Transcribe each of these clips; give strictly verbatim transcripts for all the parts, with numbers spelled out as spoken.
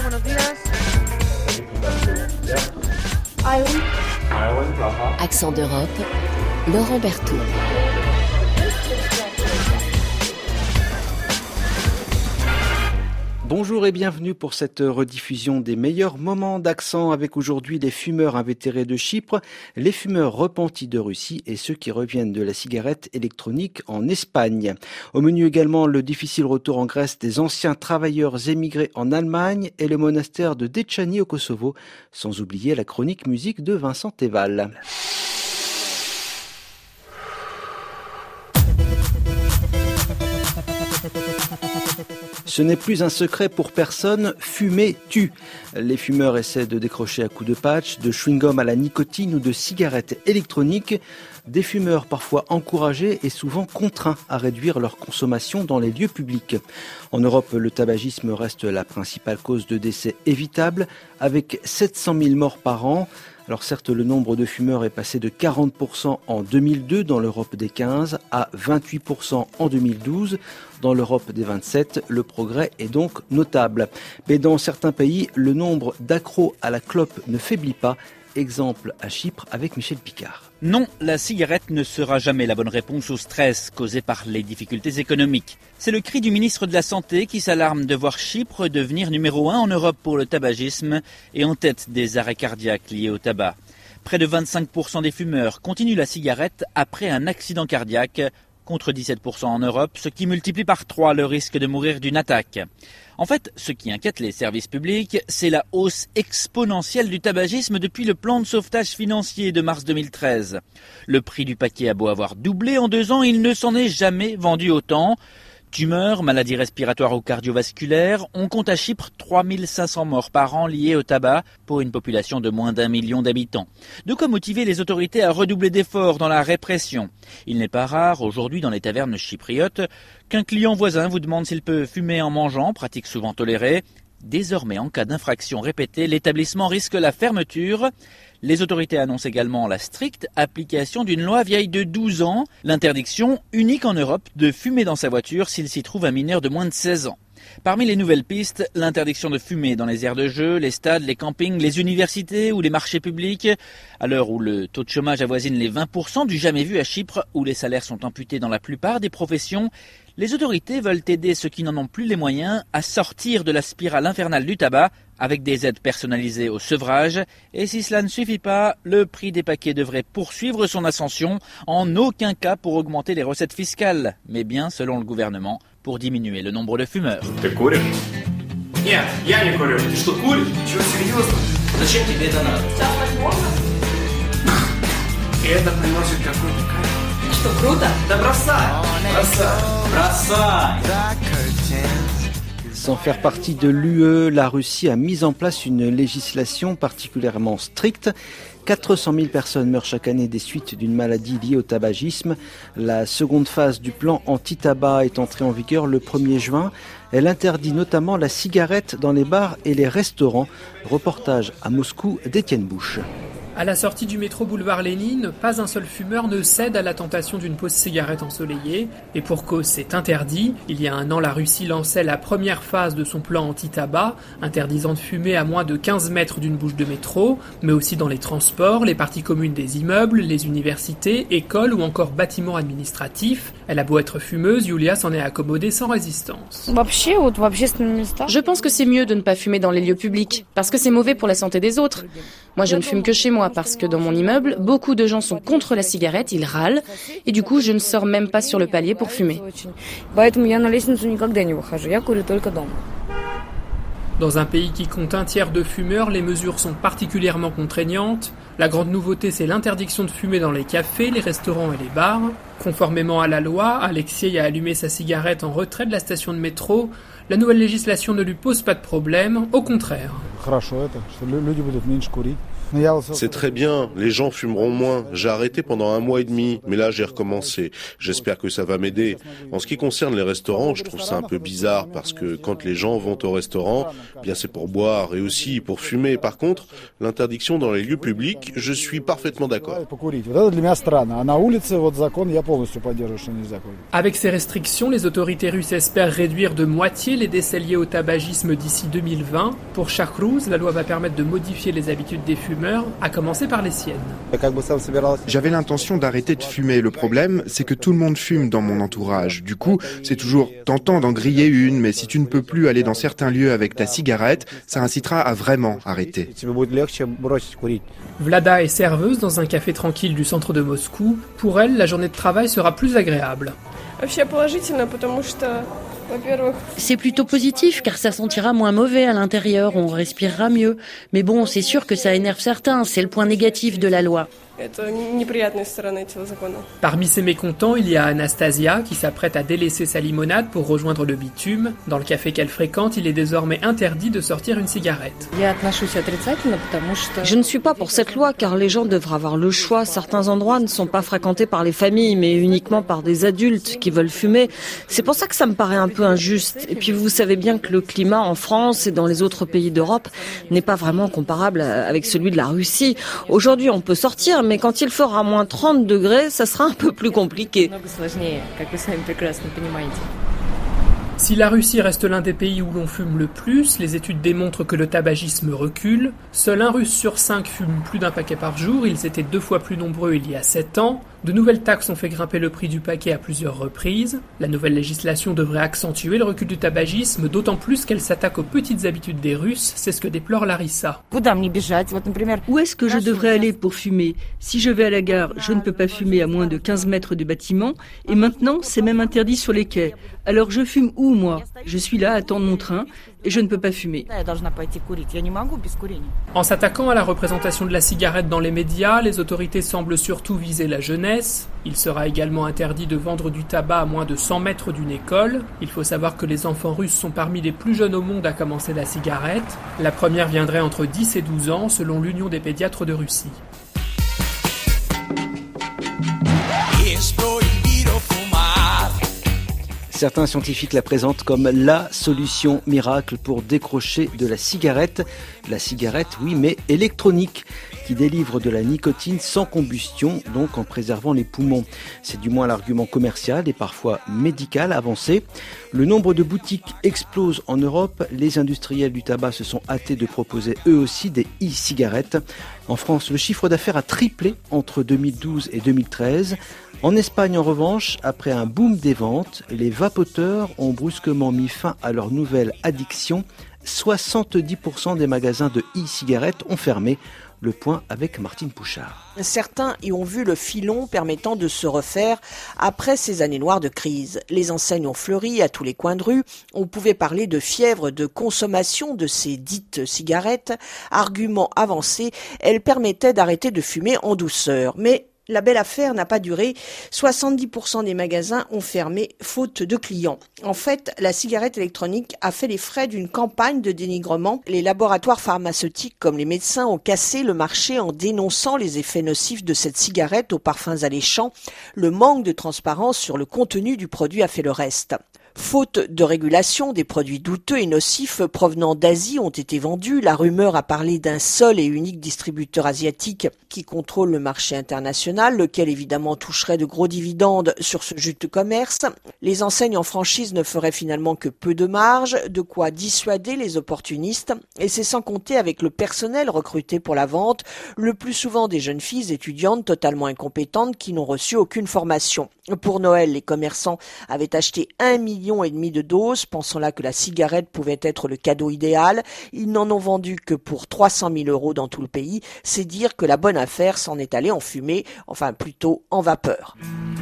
buenos días. Accent d'Europe, Laurent Berthoud. Bonjour et bienvenue pour cette rediffusion des meilleurs moments d'accent avec aujourd'hui les fumeurs invétérés de Chypre, les fumeurs repentis de Russie et ceux qui reviennent de la cigarette électronique en Espagne. Au menu également le difficile retour en Grèce des anciens travailleurs émigrés en Allemagne et le monastère de Détchani au Kosovo, sans oublier la chronique musique de Vincent Teval. Ce n'est plus un secret pour personne, fumer tue. Les fumeurs essaient de décrocher à coups de patch, de chewing-gum à la nicotine ou de cigarettes électroniques. Des fumeurs parfois encouragés et souvent contraints à réduire leur consommation dans les lieux publics. En Europe, le tabagisme reste la principale cause de décès évitable, avec sept cent mille morts par an. Alors certes, le nombre de fumeurs est passé de quarante pour cent en deux mille deux dans l'Europe des quinze à vingt-huit pour cent en deux mille douze. Dans l'Europe des vingt-sept, le progrès est donc notable. Mais dans certains pays, le nombre d'accros à la clope ne faiblit pas. Exemple à Chypre avec Michel Picard. Non, la cigarette ne sera jamais la bonne réponse au stress causé par les difficultés économiques. C'est le cri du ministre de la Santé qui s'alarme de voir Chypre devenir numéro un en Europe pour le tabagisme et en tête des arrêts cardiaques liés au tabac. Près de vingt-cinq pour cent des fumeurs continuent la cigarette après un accident cardiaque, contre dix-sept pour cent en Europe, ce qui multiplie par trois le risque de mourir d'une attaque. En fait, ce qui inquiète les services publics, c'est la hausse exponentielle du tabagisme depuis le plan de sauvetage financier de mars deux mille treize. Le prix du paquet a beau avoir doublé en deux ans, il ne s'en est jamais vendu autant. Tumeurs, maladies respiratoires ou cardiovasculaires, on compte à Chypre trois mille cinq cents morts par an liés au tabac pour une population de moins d'un million d'habitants. De quoi motiver les autorités à redoubler d'efforts dans la répression. Il n'est pas rare aujourd'hui dans les tavernes chypriotes qu'un client voisin vous demande s'il peut fumer en mangeant, pratique souvent tolérée. Désormais, en cas d'infraction répétée, l'établissement risque la fermeture. Les autorités annoncent également la stricte application d'une loi vieille de douze ans, l'interdiction unique en Europe de fumer dans sa voiture s'il s'y trouve un mineur de moins de seize ans. Parmi les nouvelles pistes, l'interdiction de fumer dans les aires de jeu, les stades, les campings, les universités ou les marchés publics. À l'heure où le taux de chômage avoisine les vingt pour cent, du jamais vu à Chypre, où les salaires sont amputés dans la plupart des professions, les autorités veulent aider ceux qui n'en ont plus les moyens à sortir de la spirale infernale du tabac avec des aides personnalisées au sevrage. Et si cela ne suffit pas, le prix des paquets devrait poursuivre son ascension, en aucun cas pour augmenter les recettes fiscales, mais bien, selon le gouvernement, pour diminuer le nombre de fumeurs. Ты куришь? Нет, я не курю. Ты что, куришь? Чего, серьезно? Зачем тебе это надо? И это приносит какой-то кайф. Что, круто? Да бросай! Бросай! Бросай! Sans faire partie de l'U E, la Russie a mis en place une législation particulièrement stricte. quatre cent mille personnes meurent chaque année des suites d'une maladie liée au tabagisme. La seconde phase du plan anti-tabac est entrée en vigueur le premier juin. Elle interdit notamment la cigarette dans les bars et les restaurants. Reportage à Moscou d'Étienne Bouche. À la sortie du métro boulevard Lénine, pas un seul fumeur ne cède à la tentation d'une pause cigarette ensoleillée. Et pour cause, c'est interdit. Il y a un an, la Russie lançait la première phase de son plan anti-tabac, interdisant de fumer à moins de quinze mètres d'une bouche de métro, mais aussi dans les transports, les parties communes des immeubles, les universités, écoles ou encore bâtiments administratifs. Elle a beau être fumeuse, Yulia s'en est accommodée sans résistance. Je pense que c'est mieux de ne pas fumer dans les lieux publics, parce que c'est mauvais pour la santé des autres. Moi, je ne fume que chez moi, parce que dans mon immeuble, beaucoup de gens sont contre la cigarette, ils râlent, et du coup, je ne sors même pas sur le palier pour fumer. Dans un pays qui compte un tiers de fumeurs, les mesures sont particulièrement contraignantes. La grande nouveauté, c'est l'interdiction de fumer dans les cafés, les restaurants et les bars. Conformément à la loi, Alexei a allumé sa cigarette en retrait de la station de métro. La nouvelle législation ne lui pose pas de problème, au contraire. C'est très bien, les gens fumeront moins. J'ai arrêté pendant un mois et demi, mais là j'ai recommencé. J'espère que ça va m'aider. En ce qui concerne les restaurants, je trouve ça un peu bizarre parce que quand les gens vont au restaurant, bien c'est pour boire et aussi pour fumer. Par contre, l'interdiction dans les lieux publics, je suis parfaitement d'accord. Avec ces restrictions, les autorités russes espèrent réduire de moitié les décès liés au tabagisme d'ici deux mille vingt. Pour Shahrouz, la loi va permettre de modifier les habitudes des fumeurs, à commencer par les siennes. J'avais l'intention d'arrêter de fumer. Le problème, c'est que tout le monde fume dans mon entourage. Du coup, c'est toujours tentant d'en griller une, mais si tu ne peux plus aller dans certains lieux avec ta cigarette, ça incitera à vraiment arrêter. Vlada est serveuse dans un café tranquille du centre de Moscou. Pour elle, la journée de travail sera plus agréable. C'est plutôt positif car ça sentira moins mauvais à l'intérieur, on respirera mieux. Mais bon, c'est sûr que ça énerve certains, c'est le point négatif de la loi. Parmi ces mécontents, il y a Anastasia qui s'apprête à délaisser sa limonade pour rejoindre le bitume. Dans le café qu'elle fréquente, il est désormais interdit de sortir une cigarette. Je ne suis pas pour cette loi car les gens devraient avoir le choix. Certains endroits ne sont pas fréquentés par les familles mais uniquement par des adultes qui veulent fumer. C'est pour ça que ça me paraît un peu injuste. Et puis vous savez bien que le climat en France et dans les autres pays d'Europe n'est pas vraiment comparable avec celui de la Russie. Aujourd'hui on peut sortir mais quand il fera moins trente degrés, ça sera un peu plus compliqué. Si la Russie reste l'un des pays où l'on fume le plus, les études démontrent que le tabagisme recule. Seul un Russe sur cinq fume plus d'un paquet par jour, ils étaient deux fois plus nombreux il y a sept ans. De nouvelles taxes ont fait grimper le prix du paquet à plusieurs reprises. La nouvelle législation devrait accentuer le recul du tabagisme, d'autant plus qu'elle s'attaque aux petites habitudes des Russes, c'est ce que déplore Larissa. Où est-ce que je devrais aller pour fumer ? Si je vais à la gare, je ne peux pas fumer à moins de quinze mètres du bâtiment, et maintenant c'est même interdit sur les quais. Alors je fume où, moi ? Je suis là à attendre mon train, et je ne peux pas fumer. En s'attaquant à la représentation de la cigarette dans les médias, les autorités semblent surtout viser la jeunesse. Il sera également interdit de vendre du tabac à moins de cent mètres d'une école. Il faut savoir que les enfants russes sont parmi les plus jeunes au monde à commencer la cigarette. La première viendrait entre dix et douze ans, selon l'Union des pédiatres de Russie. Certains scientifiques la présentent comme la solution miracle pour décrocher de la cigarette. La cigarette, oui, mais électronique, qui délivre de la nicotine sans combustion, donc en préservant les poumons. C'est du moins l'argument commercial et parfois médical avancé. Le nombre de boutiques explose en Europe. Les industriels du tabac se sont hâtés de proposer eux aussi des e-cigarettes. En France, le chiffre d'affaires a triplé entre deux mille douze et deux mille treize. En Espagne, en revanche, après un boom des ventes, les vapoteurs ont brusquement mis fin à leur nouvelle addiction. soixante-dix pour cent des magasins de e-cigarettes ont fermé. Le point avec Martine Pouchard. Certains y ont vu le filon permettant de se refaire après ces années noires de crise. Les enseignes ont fleuri à tous les coins de rue. On pouvait parler de fièvre de consommation de ces dites cigarettes. Argument avancé, elles permettaient d'arrêter de fumer en douceur. Mais la belle affaire n'a pas duré. soixante-dix pour cent des magasins ont fermé faute de clients. En fait, la cigarette électronique a fait les frais d'une campagne de dénigrement. Les laboratoires pharmaceutiques comme les médecins ont cassé le marché en dénonçant les effets nocifs de cette cigarette aux parfums alléchants. Le manque de transparence sur le contenu du produit a fait le reste. Faute de régulation, des produits douteux et nocifs provenant d'Asie ont été vendus. La rumeur a parlé d'un seul et unique distributeur asiatique qui contrôle le marché international, lequel évidemment toucherait de gros dividendes sur ce juteux commerce. Les enseignes en franchise ne feraient finalement que peu de marge, de quoi dissuader les opportunistes. Et c'est sans compter avec le personnel recruté pour la vente, le plus souvent des jeunes filles étudiantes totalement incompétentes qui n'ont reçu aucune formation. Pour Noël, les commerçants avaient acheté un million et demi de doses, pensant là que la cigarette pouvait être le cadeau idéal. Ils n'en ont vendu que pour trois cent mille euros dans tout le pays. C'est dire que la bonne affaire s'en est allée en fumée, enfin plutôt en vapeur.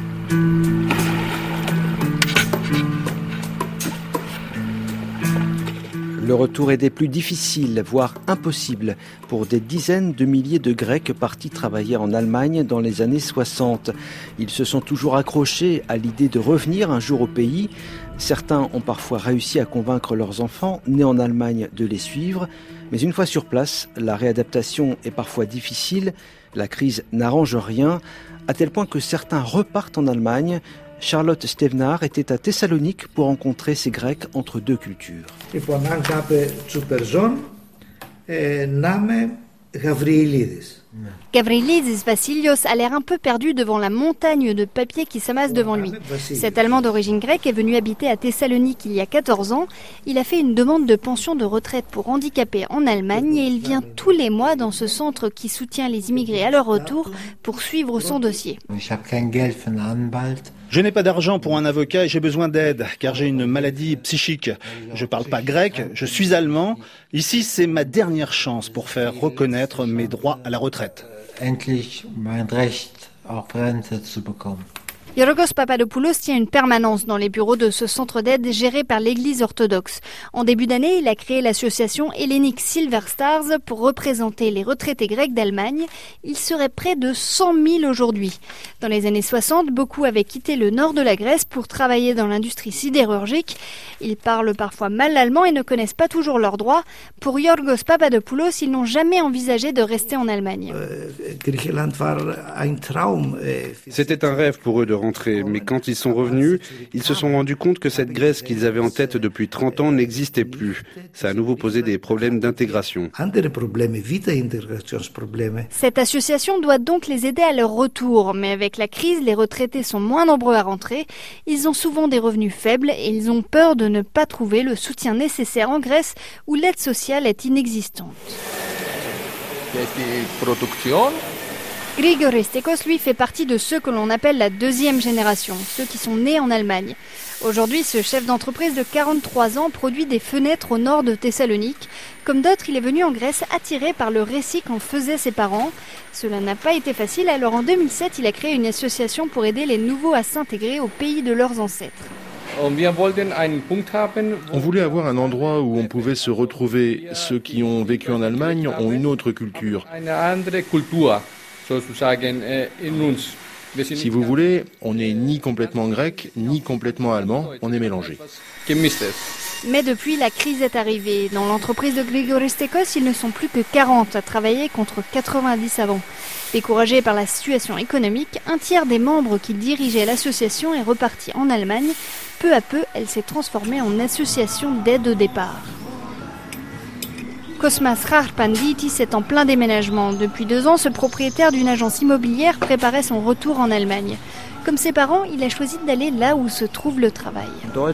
Le retour est des plus difficiles, voire impossible, pour des dizaines de milliers de Grecs partis travailler en Allemagne dans les années soixante. Ils se sont toujours accrochés à l'idée de revenir un jour au pays, Certains ont parfois réussi à convaincre leurs enfants, nés en Allemagne, de les suivre. Mais une fois sur place, la réadaptation est parfois difficile. La crise n'arrange rien, à tel point que certains repartent en Allemagne. Charlotte Stevenar était à Thessalonique pour rencontrer ces Grecs entre deux cultures. Gavrilidis Vassilios a l'air un peu perdu devant la montagne de papier qui s'amasse devant lui. Cet Allemand d'origine grecque est venu habiter à Thessalonique il y a quatorze ans. Il a fait une demande de pension de retraite pour handicapés en Allemagne et il vient tous les mois dans ce centre qui soutient les immigrés à leur retour pour suivre son dossier. Je n'ai pas d'argent pour un avocat et j'ai besoin d'aide, car j'ai une maladie psychique. Je ne parle pas grec, je suis allemand. Ici, c'est ma dernière chance pour faire reconnaître mes droits à la retraite. Yorgos Papadopoulos tient une permanence dans les bureaux de ce centre d'aide géré par l'Église orthodoxe. En début d'année, il a créé l'association hellénique Silver Stars pour représenter les retraités grecs d'Allemagne. Il serait près de cent mille aujourd'hui. Dans les années soixante, beaucoup avaient quitté le nord de la Grèce pour travailler dans l'industrie sidérurgique. Ils parlent parfois mal l'allemand et ne connaissent pas toujours leurs droits. Pour Yorgos Papadopoulos, ils n'ont jamais envisagé de rester en Allemagne. C'était un rêve pour eux de rentrer, mais quand ils sont revenus, ils se sont rendus compte que cette Grèce qu'ils avaient en tête depuis trente ans n'existait plus. Ça a à nouveau posé des problèmes d'intégration. Cette association doit donc les aider à leur retour, mais avec la crise, les retraités sont moins nombreux à rentrer. Ils ont souvent des revenus faibles et ils ont peur de ne pas trouver le soutien nécessaire en Grèce où l'aide sociale est inexistante. Grigoris Stekos, lui, fait partie de ceux que l'on appelle la deuxième génération, ceux qui sont nés en Allemagne. Aujourd'hui, ce chef d'entreprise de quarante-trois ans produit des fenêtres au nord de Thessalonique. Comme d'autres, il est venu en Grèce attiré par le récit qu'en faisaient ses parents. Cela n'a pas été facile, alors en deux mille sept, il a créé une association pour aider les nouveaux à s'intégrer au pays de leurs ancêtres. On voulait avoir un endroit où on pouvait se retrouver. Ceux qui ont vécu en Allemagne ont une autre culture. Si vous voulez, on n'est ni complètement grec, ni complètement allemand, on est mélangé. Mais depuis, la crise est arrivée. Dans l'entreprise de Grigoris Stekos, ils ne sont plus que quarante à travailler contre quatre-vingt-dix avant. Découragé par la situation économique, un tiers des membres qui dirigeaient l'association est reparti en Allemagne. Peu à peu, elle s'est transformée en association d'aide au départ. Kosmas Harpanditis est en plein déménagement. Depuis deux ans, ce propriétaire d'une agence immobilière préparait son retour en Allemagne. Comme ses parents, il a choisi d'aller là où se trouve le travail.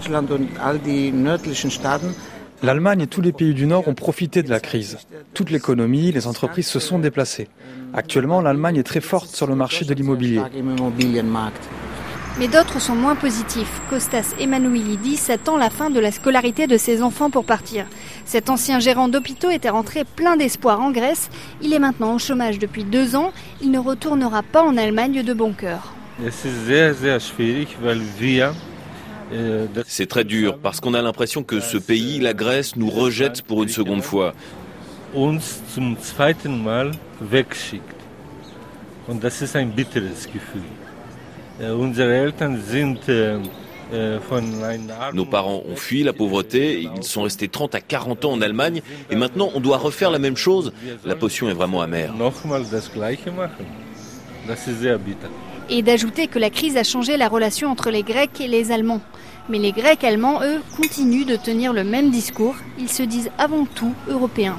L'Allemagne et tous les pays du Nord ont profité de la crise. Toute l'économie, les entreprises se sont déplacées. Actuellement, l'Allemagne est très forte sur le marché de l'immobilier. Mais d'autres sont moins positifs. Kostas Emanuelidis attend la fin de la scolarité de ses enfants pour partir. Cet ancien gérant d'hôpitaux était rentré plein d'espoir en Grèce. Il est maintenant au chômage depuis deux ans. Il ne retournera pas en Allemagne de bon cœur. C'est très dur parce qu'on a l'impression que ce pays, la Grèce, nous rejette pour une seconde fois. Nos parents ont fui la pauvreté, ils sont restés trente à quarante ans en Allemagne et maintenant on doit refaire la même chose. La potion est vraiment amère. Et d'ajouter que la crise a changé la relation entre les Grecs et les Allemands. Mais les Grecs allemands, eux, continuent de tenir le même discours. Ils se disent avant tout européens.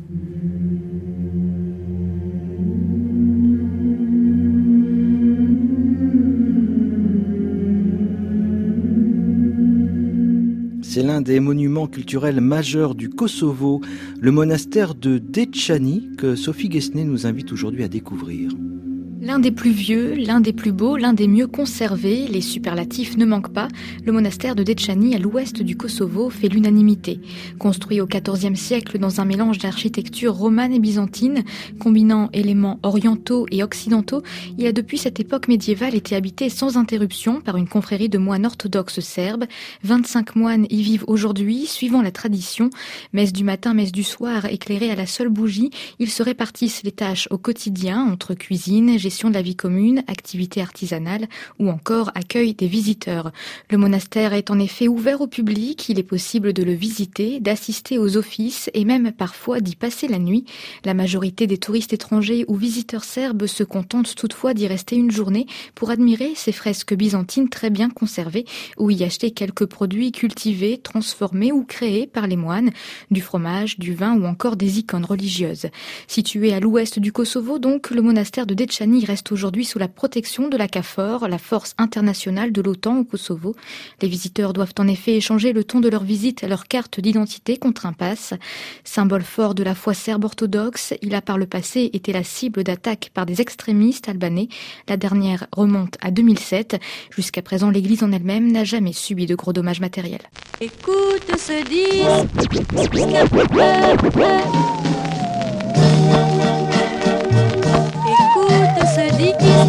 C'est l'un des monuments culturels majeurs du Kosovo, le monastère de Deçani, que Sophie Guesnet nous invite aujourd'hui à découvrir. L'un des plus vieux, l'un des plus beaux, l'un des mieux conservés, les superlatifs ne manquent pas, le monastère de Deçani à l'ouest du Kosovo fait l'unanimité. Construit au quatorzième siècle dans un mélange d'architecture romane et byzantine, combinant éléments orientaux et occidentaux, il a depuis cette époque médiévale été habité sans interruption par une confrérie de moines orthodoxes serbes. vingt-cinq moines y vivent aujourd'hui, suivant la tradition. Messe du matin, messe du soir, éclairée à la seule bougie, ils se répartissent les tâches au quotidien entre cuisine, gestion organisation de la vie commune, activités artisanales ou encore accueil des visiteurs. Le monastère est en effet ouvert au public, il est possible de le visiter, d'assister aux offices et même parfois d'y passer la nuit. La majorité des touristes étrangers ou visiteurs serbes se contentent toutefois d'y rester une journée pour admirer ces fresques byzantines très bien conservées ou y acheter quelques produits cultivés, transformés ou créés par les moines, du fromage, du vin ou encore des icônes religieuses. Situé à l'ouest du Kosovo, donc, le monastère de Dečani reste aujourd'hui sous la protection de la KFOR, la force internationale de l'OTAN au Kosovo. Les visiteurs doivent en effet échanger le temps de leur visite leur carte d'identité contre un pass. Symbole fort de la foi serbe orthodoxe, il a par le passé été la cible d'attaques par des extrémistes albanais. La dernière remonte à deux mille sept. Jusqu'à présent, l'église en elle-même n'a jamais subi de gros dommages matériels. Écoute ce disque. Écoute ce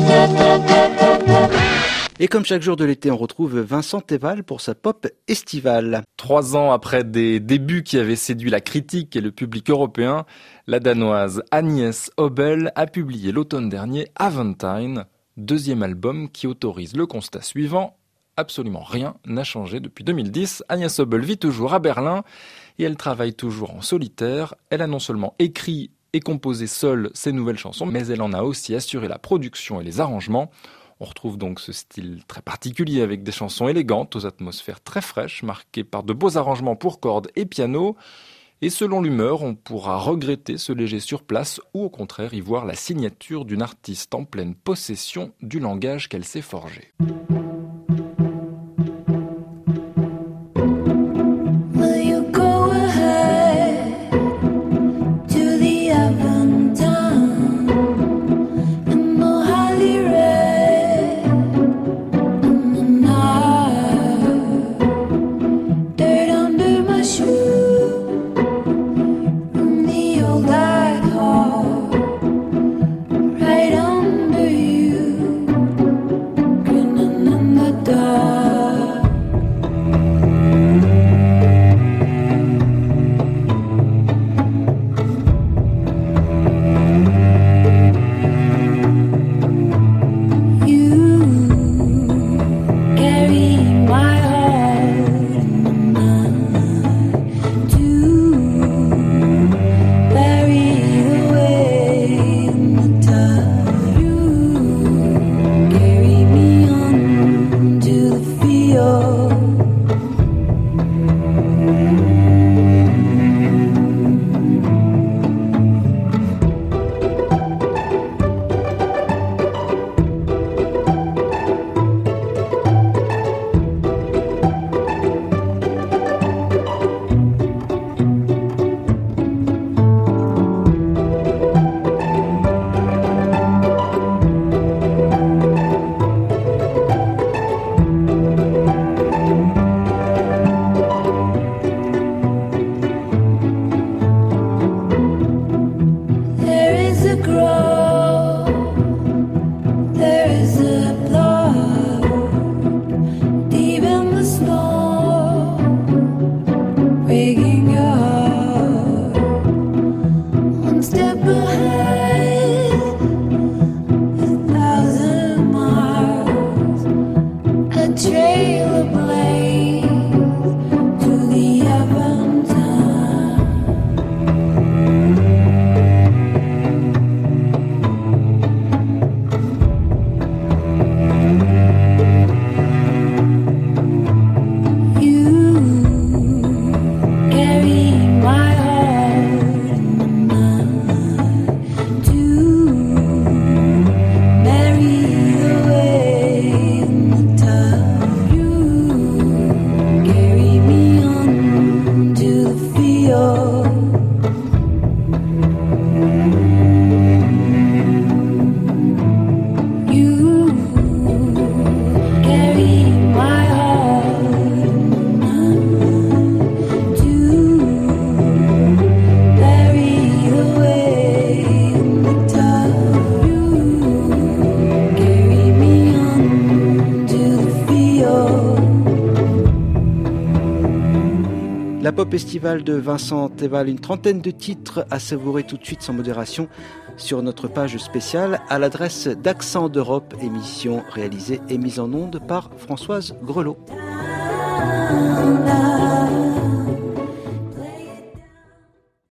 disque. Et comme chaque jour de l'été, on retrouve Vincent Théval pour sa pop estivale. Trois ans après des débuts qui avaient séduit la critique et le public européen, la Danoise Agnès Obel a publié l'automne dernier Aventine, deuxième album qui autorise le constat suivant: absolument rien n'a changé depuis deux mille dix. Agnès Obel vit toujours à Berlin et elle travaille toujours en solitaire. Elle a non seulement écrit et composé seule ses nouvelles chansons, mais elle en a aussi assuré la production et les arrangements. On retrouve donc ce style très particulier avec des chansons élégantes aux atmosphères très fraîches, marquées par de beaux arrangements pour cordes et piano. Et selon l'humeur, on pourra regretter ce léger surplace ou au contraire y voir la signature d'une artiste en pleine possession du langage qu'elle s'est forgé. La pop estivale de Vincent Théval, une trentaine de titres à savourer tout de suite sans modération sur notre page spéciale à l'adresse d'Accent d'Europe, émission réalisée et mise en onde par Françoise Grelot.